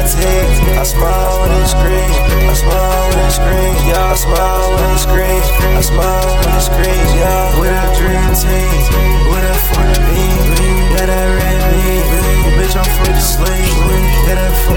my teeth. I smile when they scream. I smile when they scream. Yeah, I smile when they scream. I smile when they scream. Yeah, with a dream team, with a fucking beam. Yeah, that red beam. Bitch, I'm fucking sleep. Yeah, that